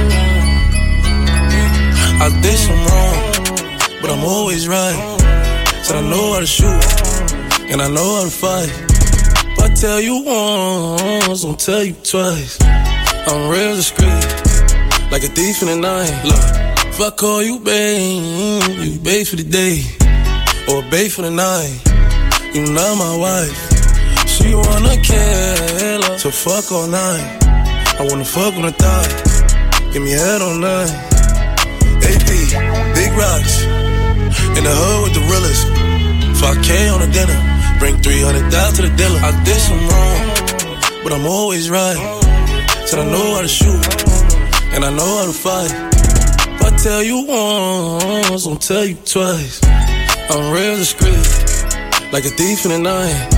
I did some wrong, but I'm always right. Said I know how to shoot, and I know how to fight. If I tell you once, don't tell you twice. I'm real discreet, like a thief in the night. Look, if I call you babe, you babe for the day, or babe for the night. You not my wife. She wanna kill her, so fuck all night. I wanna fuck on the thigh, give me head all night. A P, big rocks, in the hood with the realest. five K on the dinner, bring three hundred down to the dealer. I did some wrong, but I'm always right. Said I know how to shoot, and I know how to fight. If I tell you once, don't tell you twice. I'm real discreet, like a thief in the night.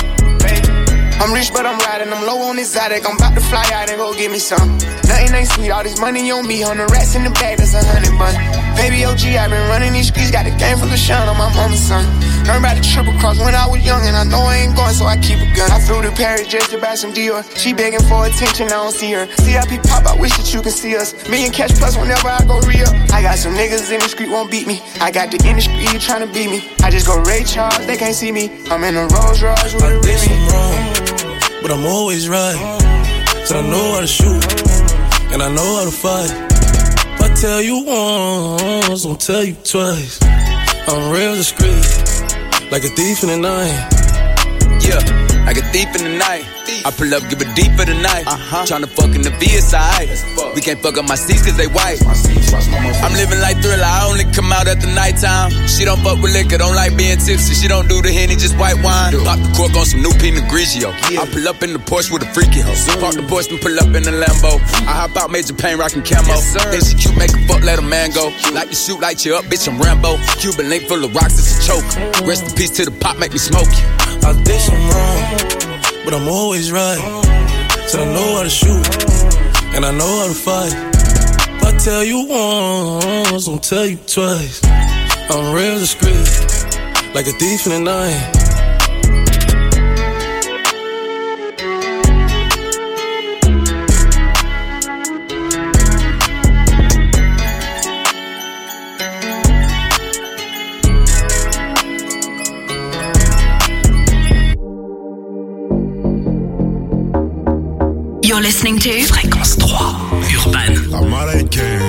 I'm rich, but I'm riding, I'm low on exotic. I'm about to fly out and go get me some. Nothing ain't sweet, all this money on me. On the rats in the bag, that's a hundred bun. Baby O G, I been running these streets. Got a game full of shine on my mama's son. Learned about the triple cross when I was young, and I know I ain't going, so I keep a gun. I flew to Paris just to buy some Dior. She begging for attention, I don't see her. C I P pop, I wish that you can see us. Million cash plus whenever I go real. I got some niggas in the street won't beat me. I got the industry trying to beat me. I just go Ray Charles, they can't see me. I'm in a Rolls Royce with a Remy. But I'm always right. Said I know how to shoot, and I know how to fight. If I tell you once, don't tell you twice. I'm real discreet, like a thief in the night. Yeah, like a thief in the night. I pull up, give it deep for the night. Uh-huh. Tryna fuck in the V S I. We can't fuck up my seats cause they white. I'm living like Thriller, I only come out at the nighttime. She don't fuck with liquor, don't like being tipsy. She don't do the Henny, just white wine. Pop the cork on some new Pinot Grigio. I pull up in the Porsche with a freaky hoe. Park the Porsche and pull up in the Lambo. I hop out, Major Payne, rockin' camo. Yes, then she cute, make a fuck, let a man go. Like you shoot, light you up, bitch, I'm Rambo. Cuban link full of rocks, it's a choke. Rest in peace to the pop, make me smoke you. I did some wrong, but I'm always right. Said I know how to shoot, and I know how to fight. If I tell you once, don't tell you twice. I'm real discreet, like a thief in the night. You're listening to Fréquence trois Urban. Américain.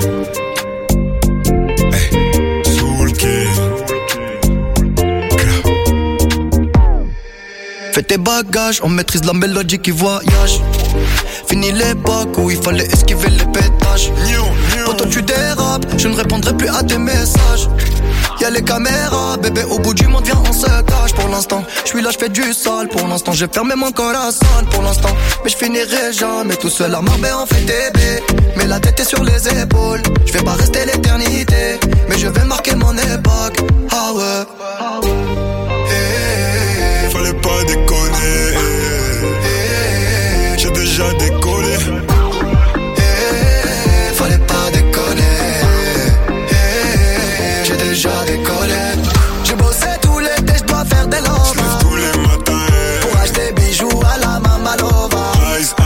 Hey, Soul Fais tes bagages, on maîtrise la mélodie qui voyage. Fini l'époque où il fallait esquiver les pétages. Quand tu dérapes, je ne répondrai plus à tes messages. Y'a les caméras, bébé, au bout du monde, viens, on se cache. Pour l'instant, je suis là, je fais du sale. Pour l'instant, j'ai fermé mon corazon. Pour l'instant, mais je finirai jamais tout seul à Marbella, on fait bébé. Mais la tête est sur les épaules. Je vais pas rester l'éternité, mais je vais marquer mon époque. Ah ouais, ah ouais. Hey, hey, fallait pas déconner. Hey, j'ai déjà décollé. Hey, fallait pas déconner. J'ai déjà décollé. J'ai bossé tout l'été, je dois faire des lovas. J'lève tous les matins, hey. Pour acheter bijoux à la Mamalova. Ice,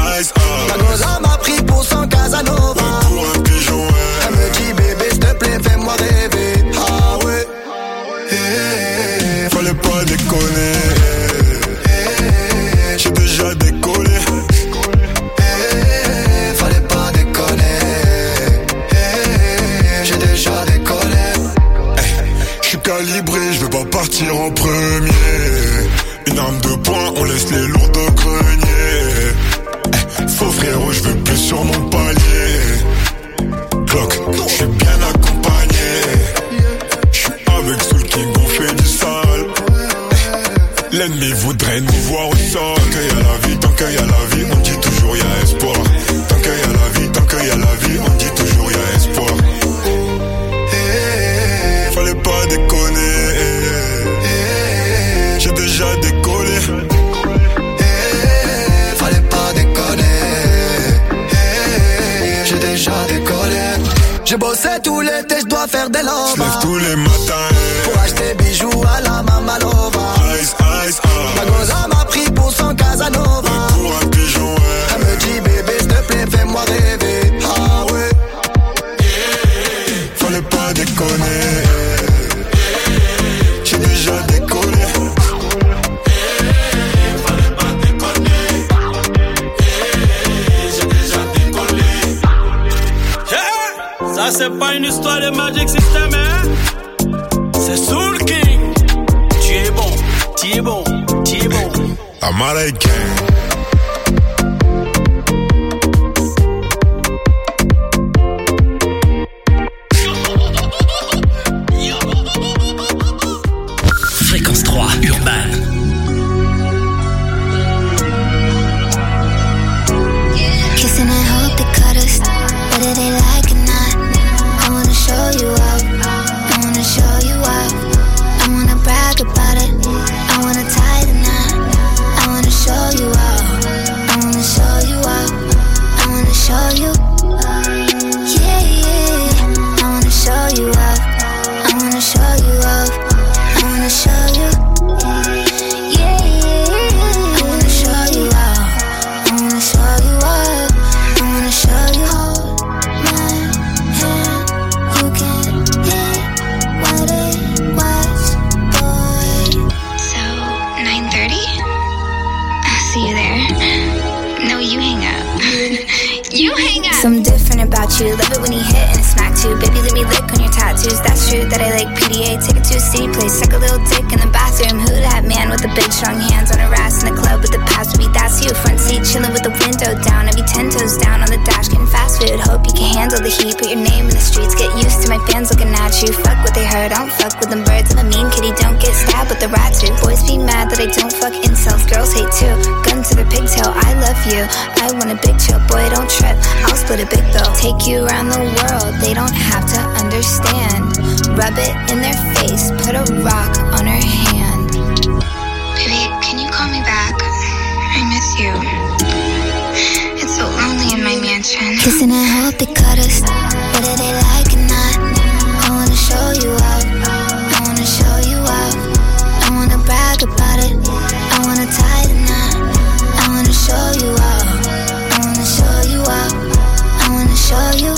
partir en premier. Une arme de poing, on laisse les lourds au grenier. Eh, faux frérot, je veux plus sur mon palier. Clock, je suis bien accompagné. Je suis avec Soul King, on fait du sale. Eh, l'ennemi voudrait nous voir au sol. Tant qu'il y a la vie, tant qu'il y a la vie, on dit toujours y a espoir. Tant qu'il y a la vie, tant qu'il y a la vie, on dit toujours y a espoir. Eh, fallait pas déconner. J'ai déjà décollé. Hey, fallait pas déconner. Hey, j'ai déjà décollé. J'ai bossé tout l'été, je dois faire des lovas. J'lève tous les matins. Hey. Pour acheter bijoux à la Mamalova. Ice, ice, ice. Ma goza m'a pris pour son Casanova. Et pour un pigeon, ouais. Elle me dit bébé, s'il te plaît, fais-moi rêver. Ah ouais. Yeah. Fallait pas déconner. J'ai déjà décollé. Ça c'est pas une histoire de Magic System, hein? C'est Soul King. Tu es bon, tu es bon, tu es bon. Américain. Fréquence trois, Urban. Kissing and hope they cut us, whether they like it or not. I wanna show you up, I wanna show you up. I wanna brag about it, I wanna tie the knot. I wanna show you up, I wanna show you up. I wanna show you, yeah, yeah. I wanna show you up, I wanna show you up. I wanna show you, yeah, yeah. I wanna show you up, I wanna show you up. I wanna show you, hold my hand. You can hit what it was, boy. So, nine thirty? I'll see you there. No, you hang up. You hang up. Something different about you. Love it when you hit and smack too. Baby, let me lick on your tattoos. That's true that I like P D A. Take it to a city place. Suck a little dick in the bathroom. Who that man with the big strong hands on a ass in the club with the past beat? That's you. Front seat chilling with the window down. I be ten toes down on the dash getting fast food. Hope you can handle the heat. Put your name in the streets. Get used to my fans looking at you. Fuck what they heard. I don't fuck with them birds. I'm a mean kitty. Don't get stabbed with the rat too. Boys be mad that I don't fuck incels. Girls hate too. Gun to their pigtail. I love you. I want a big chill. Boy, don't trip. I'll split a big bill. Take you around the world. They don't have to understand. Rub it in their face. Put a rock on her hand. Baby, can you call me back? I miss you. It's so lonely in my mansion. Kissing and hope they cut us, whether they like it or not. I wanna show you up, I wanna show you up. I wanna brag about it, I wanna tie the knot. I wanna show you up, I wanna show you up. I wanna show you,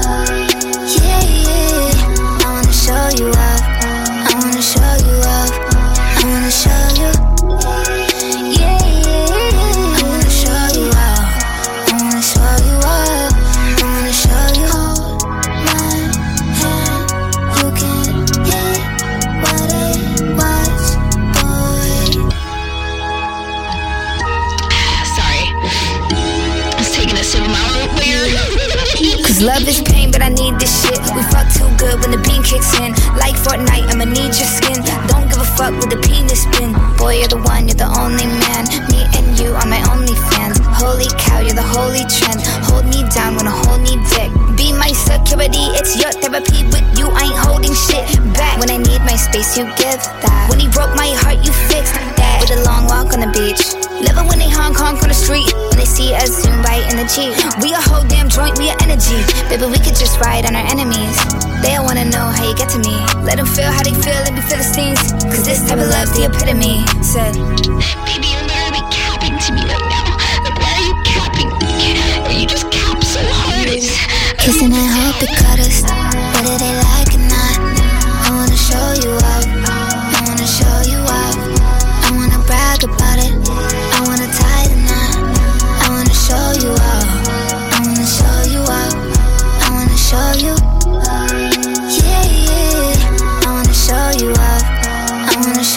yeah, yeah. I wanna show you up, I wanna show you up. I wanna show you, yeah, yeah. I wanna show you up, I wanna show you up. I wanna show you, hold my hand. You can hit what it was, boy. Sorry. I was taking a sip of my root beer. Cause love is pain, but I need this shit. We fuck too good when the bean kicks in. Like Fortnite, I'ma need your skin. Don't give a fuck with the penis spin. Boy, you're the one, you're the only man. Me and you are my only fans. Holy cow, you're the holy trend. Hold me down, wanna hold me dick. Be my security, it's your therapy. With you, I ain't holding shit back. When I need my space, you give that. When he broke my heart, you fixed that. With a long walk on the beach. Love it when they honk honk on the street. When they see us zoom right in the Jeep. We a whole damn joint, we a energy. Baby, we could just ride on our enemies. They all wanna know how you get to me. Let them feel how they feel, let me feel the stings. Cause this type of love's the epitome. Said, baby, you're literally capping to me right now. Like, why are you capping? You just cap so hard. It's... Kissing and hope they cut us, whether they like it or not. I wanna show you up, I wanna show you up. I wanna brag about it, I wanna tie the knot. I wanna show you up, I wanna show you up. I wanna show you, yeah, yeah. I wanna show you up, I wanna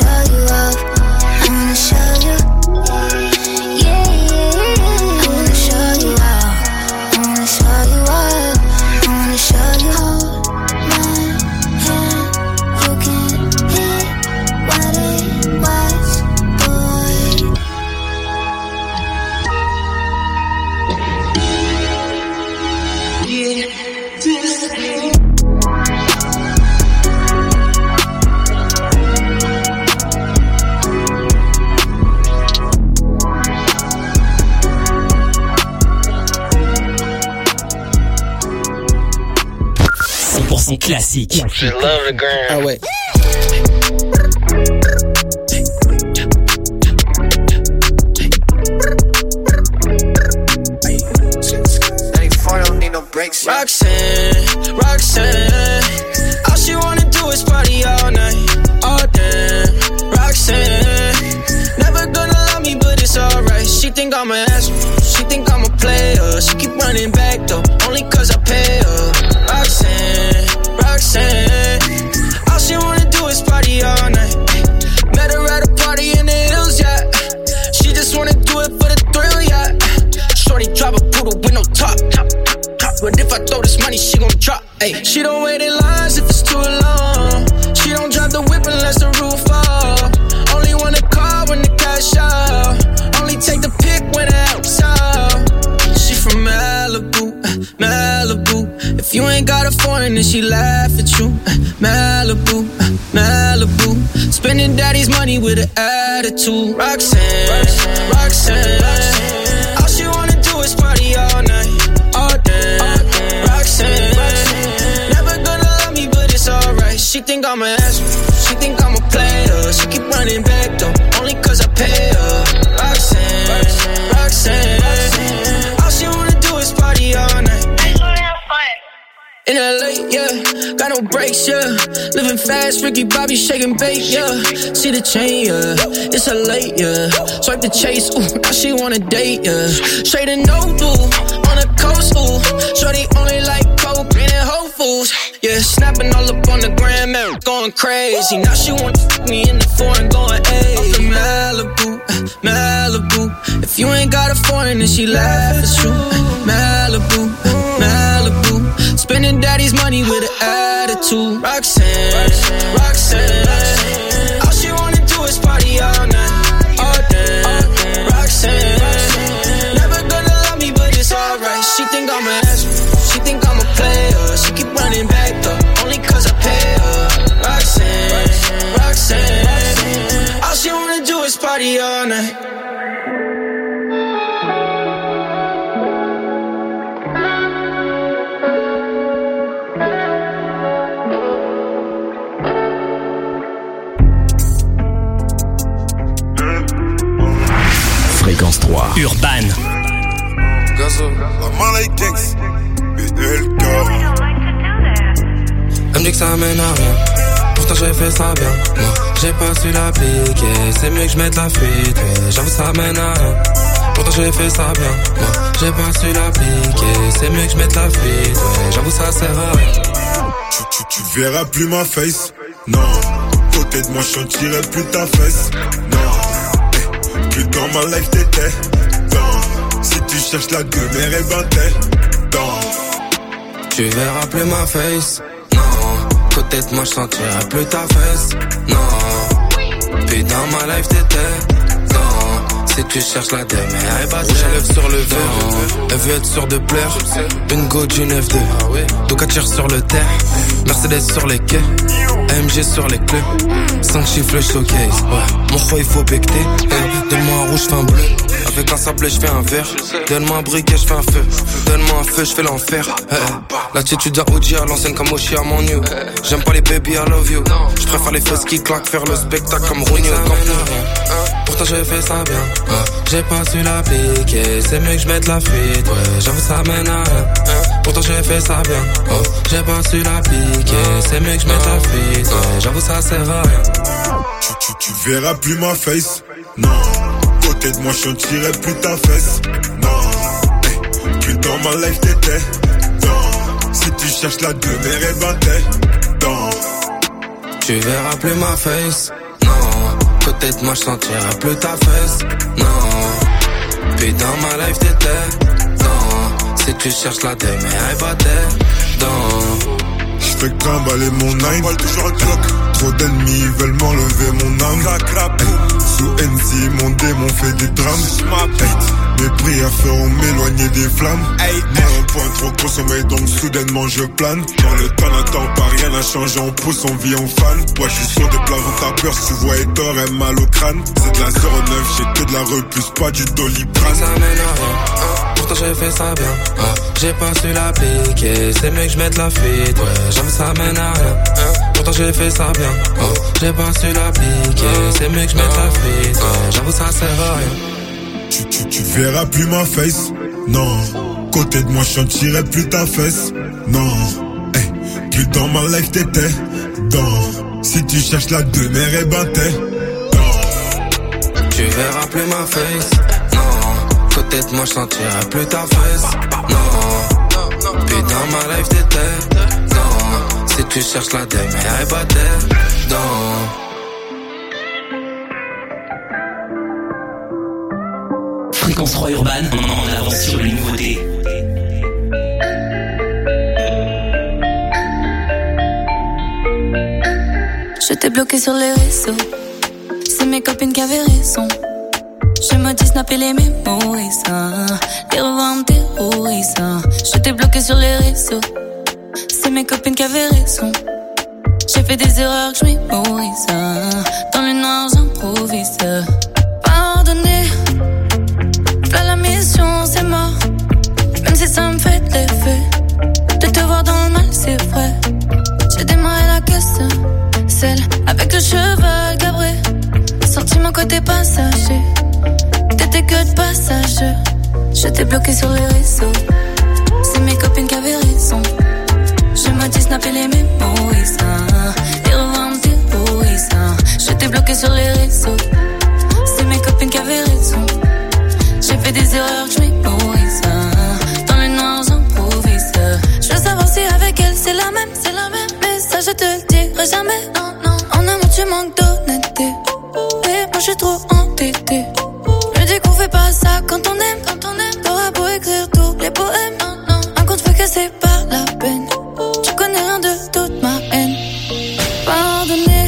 classique. Je love the gram. Ah ouais. Roxanne, Roxanne, all she wanna do is party all night, all damn. Roxanne, never gonna love me, but it's alright. She think I'm an ass, she think I'm a player. She keep running back though, only cause I pay her. Roxanne, Roxanne, all she wanna do is party all night. Met her at a party in the hills, yeah. She just wanna do it for the thrill, yeah. Shorty drive a poodle with no top. But if I throw this money, she gon' drop. Ay. She don't wait in lines if it's too long. She don't drive the whip unless the roof fall. Only wanna call when the cash out. Only take the pic when the house out. She from Malibu, uh, Malibu. If you ain't got a foreign, then she laugh at you. Uh, Malibu, uh, Malibu. Spending daddy's money with an attitude. Roxanne, Roxanne, Roxanne, Roxanne. All she wanna do is party all night. All day, Roxanne, Roxanne, never gonna love me, but it's alright. She think I'm an ass, she think I'm a player. She keep running back though, only cause I pay her. Roxanne, Roxanne, Roxanne, Roxanne, all she wanna do is party all night. I just wanna have fun. In L A, yeah, got no brakes, yeah. Living fast, Ricky Bobby shaking bait, yeah. See the chain, yeah, it's a late, yeah. Swipe the chase, ooh, now she wanna date, yeah. Straight and no do, on the coast, ooh. Shorty only like coke and Whole Foods, yeah. Snapping all up on the gram, man, going crazy. Now she wanna f me in the foreign, going ayy. Off the Malibu, Malibu. If you ain't got a foreign, then she laugh at you. Malibu, Malibu. Spending daddy's money with an attitude. Roxanne, Roxanne, Roxanne, Roxanne. All she wanna do is party all night, all day. Roxanne, Roxanne, never gonna love me, but it's alright. She think I'm an ass, she think I'm a player. She keep running back though, only cause I pay her. Roxanne, Roxanne, Roxanne, Roxanne. All she wanna do is party all night. Fréquence trois. Urban. Gazo, la main like Dex. B L K. Elle me dit que ça mène à rien. Pourtant j'ai fait ça bien. Moi, j'ai pas su l'appliquer. C'est mieux que je mette la fuite. Ouais, j'avoue ça mène à rien. Pourtant j'ai fait ça bien. Moi, j'ai pas su l'appliquer. C'est mieux que je mette la fuite. Ouais, j'avoue ça sert à rien. Tu, tu, tu verras plus ma face. Non. Côté de moi, je sentirai plus ta fesse. Non. Plus dans ma life t'étais dans. Si tu cherches la demeure, et ben t'es dans. Tu verras plus ma face. Non. Côté de moi je sentirai plus ta fesse. Non. Puis dans ma life t'étais dans. Si tu cherches la demeure, et ben t'es. Rouge à lèvres sur le verre. Elle veut être sûre de plaire. Une go du neuf deux. Doka tire sur le terre. Mercedes sur les quais. A M G sur les clés. cinq chiffres showcase. Ouais. Mon roi il faut becter. Hey, donne-moi un rouge, j'fais un bleu. Avec un sablé j'fais un vert. Donne-moi un briquet, j'fais un feu. Donne-moi un feu, j'fais l'enfer. Hey, l'attitude d'un O G à l'ancienne comme Oshi à mon new. J'aime pas les baby, I love you. J'préfère les fesses qui claquent, faire le spectacle comme Rooney au Camp Nou. Pourtant j'ai fait ça bien. J'ai pas su l'appliquer. C'est mieux que j'mette la fuite. Ouais, j'avoue ça mène à rien. Pourtant j'ai fait ça bien. Oh, j'ai pas su l'appliquer. C'est mieux que j'mette la fuite. Ouais, j'avoue ça sert à rien. Tu, tu, tu verras plus ma face. Non. Côté de moi je sentirai plus ta fesse. Non. Hey. Plus dans ma life t'étais dans. Si tu cherches la demeure, et ben t'es dans. Tu verras plus ma face. Non. Côté de moi je sentirai plus ta fesse. Non. Puis dans ma life t'étais dans. Si tu cherches la demeure, et ben t'es dans. J'fais trimballer mon nine, toujours un clock. Trop d'ennemis veulent m'enlever mon âme. Hey, sous N C, mon démon fait des drames. Hey, mes prières feront m'éloigner des flammes. Hey, moi un point trop consommé, donc soudainement je plane. Dans le temps n'attend pas, rien n'a changé, on pousse, on vit, on fan. Moi j'suis sur des plafonds, t'as peur, si tu vois et t'aurais mal au crâne. C'est de la zéro neuf, j'ai que de la repousse, pas du doliprane. Ça mène à rien. pourtant j'ai fait ça bien. Ah, j'ai pas su l'appliquer, c'est mieux que je mette la fuite. Ouais, j'avoue ça mène à rien. Pourtant j'ai fait ça bien. Ah, j'ai pas su l'appliquer, c'est mieux que je mette la fuite. Ouais, j'avoue ça sert à rien. Tu, tu, tu verras plus ma face, non. Côté de moi je sentirai plus ta fesse, non. Hey, plus dans ma life t'étais, dans. Si tu cherches la demeure, eh ben t'es dans. Tu verras plus ma face, non. Côté de moi je sentirai plus ta fesse, non. Puis dans ma life t'étais, non. Si tu cherches la demeure, eh ben t'es dans. Fréquence trois urbaine, en avance sur les nouveautés. Je t'ai bloqué sur les réseaux, c'est mes copines qui avaient raison. Je me dis snapper les mémories, les revoir me terrorise. Je t'ai bloqué sur les réseaux, c'est mes copines qui avaient raison. J'ai fait des erreurs que je mémorise, dans le noir j'improvise. Pardonnez, là la mission c'est mort, même si ça me fait de l'effet de te voir dans le mal c'est vrai. J'ai démarré la caisse, celle avec le cheval cabré, sorti mon côté passager, t'étais que de passage. Je t'ai bloqué sur les réseaux, c'est mes copines qui avaient raison. Je me dis snapper les mémories, les revoir me terrorise. Je t'ai bloqué sur les réseaux, c'est mes copines qui avaient raison. J'ai fait des erreurs que je mémorise, dans le noir j'improvise. Je veux savoir si avec elle c'est la même, c'est la même. Mais ça je te le dirai jamais, non, non. En amour tu manques d'honnêteté, et moi je suis trop entêtée. Je me dis qu'on fait pas ça quand on aime, quand on aime. T'auras beau écrire tous les poèmes, non, non. Un compte fait casser par la peine, tu connais rien de toute ma haine. Pardonnez,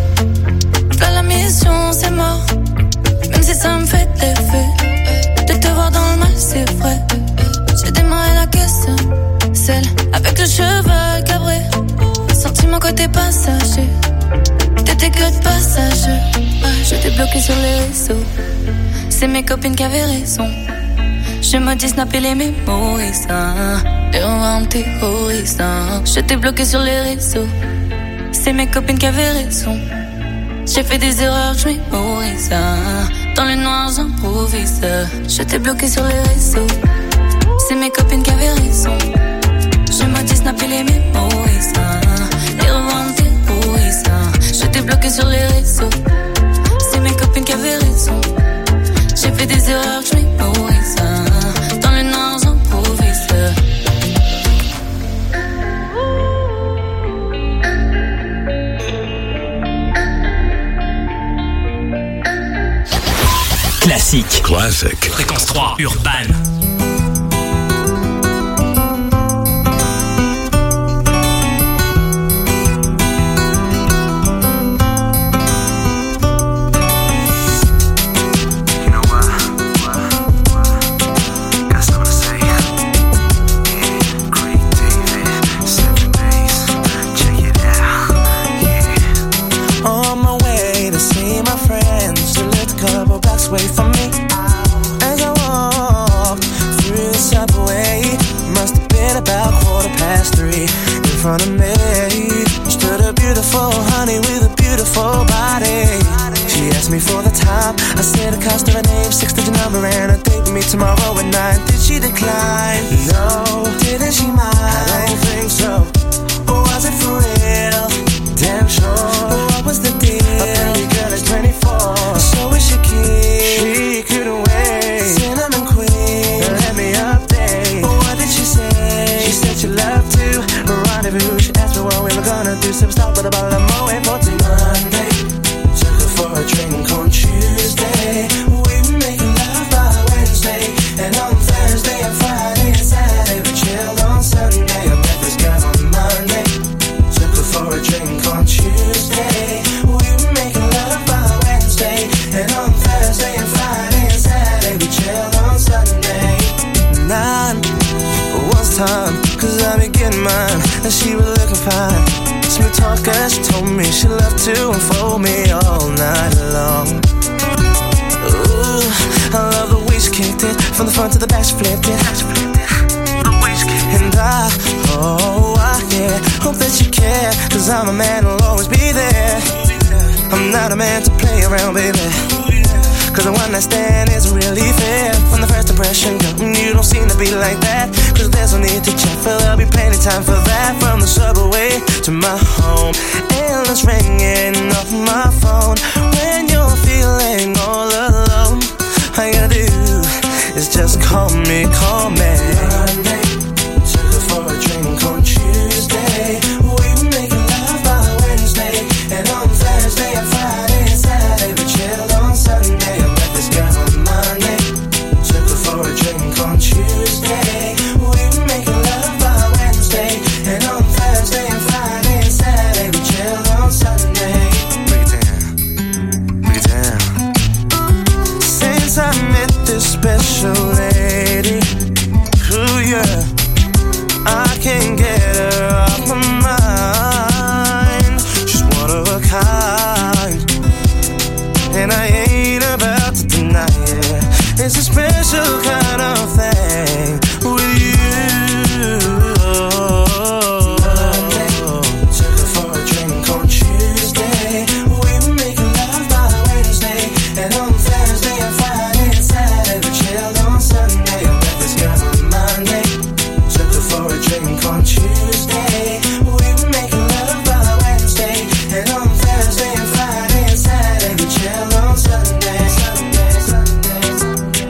là la mission c'est mort, même si ça me fait de l'effet de te voir dans le mal c'est vrai. J'ai démarré la caisse, celle avec le cheval cabré, sorti mon côté passager, t'étais que de passage. Je t'ai bloqué sur les réseaux, c'est mes copines qui avaient raison. Je me dis snapper les mémories, les revoir me terrorise. Je t'ai bloqué sur les réseaux, c'est mes copines qui avaient raison. J'ai fait des erreurs que je mémorise, dans le noir j'improvise. Je t'ai bloqué sur les réseaux, c'est mes copines qui avaient raison. Je me dis snapper les mémories, les revoir me terrorise. Je t'ai bloqué sur les réseaux, c'est mes copines qui avaient raison. J'ai fait des erreurs que je mémorise, dans le noir j'improvise. Classique. Classique. Fréquence trois urbaine. Wait for me as I walk through the subway. Must have been about quarter past three. In front of me stood a beautiful honey with a beautiful body. She asked me for the time. I said the cost of her name, six-digit number, and a date with me tomorrow at nine. Did she decline? No. Didn't she mind? I don't think so. Or was it for real? Damn sure. What was the deal? A pretty girl is twenty-four, so is she keen? She couldn't wait. Cinnamon queen, let me update. What did she say? She said she loved to rendezvous. She asked me what we were gonna do. Some stop with a bottle of Moet for Monday. Took her for a drink on Tuesday. We were making love by Wednesday, and on Thursday and Friday and Saturday we chilled on Sunday. I met this girl on Monday. Took her for a drink on Tuesday. We were making love by Wednesday, and on Thursday and Friday and Saturday we chilled on Sunday. Nine was time, cause I be getting mine, and she was looking fine. Smooth talker, she told me she loved to unfold me all night long. Ooh, I love the way she kicked flipped it. From the front to the back, she flipped it. And I, oh, I, yeah, hope that you care. Cause I'm a man who'll always be there. I'm not a man to play around, baby. Cause the one I stand isn't really fair. From the first impression, girl, you don't seem to be like that. Cause there's no need to check, for there'll be plenty time for that. From the subway to my home, endless ringing off my phone. When you're feeling all alone, all you gotta do is just call me, call me. Monday, took her for a drink on Tuesday. We were making love by Wednesday. And on Thursday and Friday and Saturday, we chilled on Sunday. I met this girl on Monday, took her for a drink on Tuesday. We were making love by Wednesday. And on Thursday and Friday and Saturday, we chilled on Sunday. Break it down, break it down. Since I met this special lady, ooh yeah, I can't get her off my mind. She's one of a kind, and I ain't about to deny it. It's a special kind of thing with you. Monday, took her for a drink on Tuesday. We were making love by Wednesday. And on Thursday and Friday and Saturday, we chilled on Sunday. I met this girl on Monday, took her for a drink on Tuesday. We were making love by Wednesday. And on Thursday and Friday and Saturday, we chilled on Sunday. Sunday, Sunday, Sunday.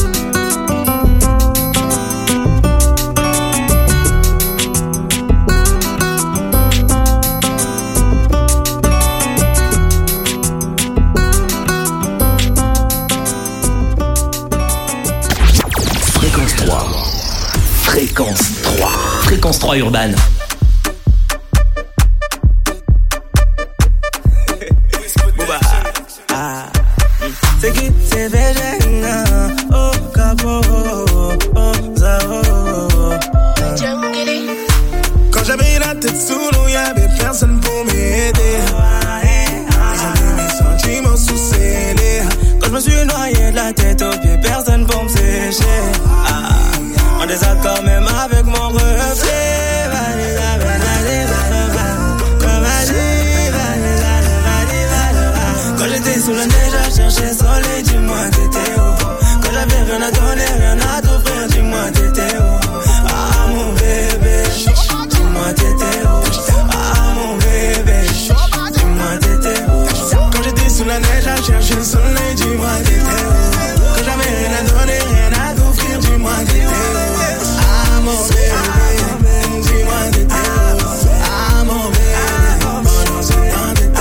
Fréquence trois. Fréquence trois. Fréquence trois urbaine. C'est qui c'est végétarien, oh capo, oh zao. Quand j'avais la tête sous l'eau, y'avait personne pour m'aider. Ils ont mis mes sentiments sous scellés. Quand je me suis noyé de la tête aux pieds, personne pour me sécher. Ah, en désaccord même avec mon reflet. Quand j'étais sous la neige à chercher soleil, dis-moi t'étais où? Quand j'avais rien à donner, rien à t'offrir, dis-moi t'étais où? Ah mon bébé, dis-moi t'étais où? Ah mon bébé, dis-moi t'étais où? Quand j'étais sous la neige à chercher le soleil, dis-moi t'étais où? Quand j'avais rien à donner, rien à t'offrir, dis-moi t'étais où? Ah mon bébé, dis-moi t'étais où? Ah mon bébé, oh non c'est pas t'étais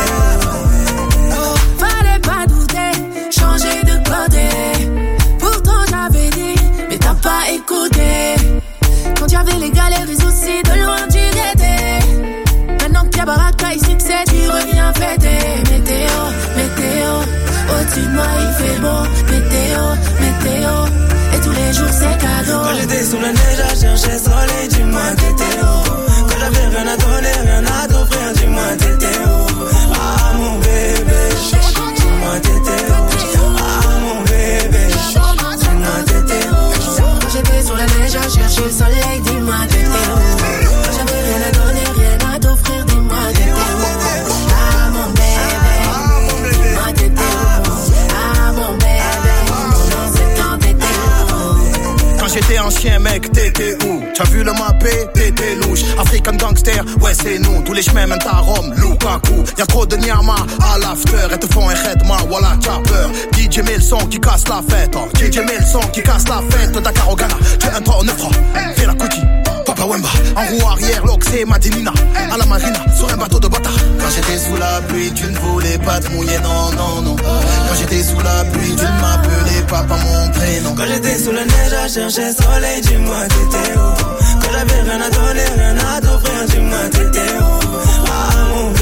où? Fallait pas douter, changer de côté. Pourtant j'avais dit, mais t'as pas écouté. Quand y'avait les galères, les soucis, de loin tu guettais. Maintenant qu'il y a baraka et succès, tu reviens fêter. Météo, météo, au-dessus de moi il fait beau. Météo, météo, et tous les jours c'est cadeau. Quand j'étais sous la neige à chercher soleil, dis-moi t'étais où? Quand j'avais rien à donner, rien à t'offrir, dis-moi t'étais où? Ah mon bébé, dis-moi t'étais où? Ah mon bébé, dis-moi t'étais où? Quand j'étais sur la neige à chercher le soleil, dis-moi t'étais où? Quand j'avais rien à donner, rien à t'offrir, dis-moi t'étais où? Ah mon bébé, dis-moi t'étais où? Ah mon bébé, non c'est quand t'étais où? Quand j'étais un chien mec, t'étais où? T'as vu le mappé, t'étais louche. African gangster, ouais c'est nous. Tous les chemins mènent à Rome, Lukaku. Y'a trop de nyama à l'after. Et te font un khedma, voilà t'as peur. D J met le son qui casse la fête, oh. D J met le son qui casse la fête. Dakar au Ghana, tu es un trois en neuf francs. Fais la cookie, Papa Wemba. En roue arrière, l'Oxé, Madinina. À la marina, sur un bateau de bâtard. Quand j'étais sous la pluie, tu ne voulais pas te mouiller, non, non, non. Quand j'étais sous la pluie, tu ne m'appelais pas par mon prénom. Quand j'étais sous la neige à chercher soleil, dis-moi t'étais où? Quand j'avais rien à donner, rien à t'offrir, dis-moi t'étais où? Ah mon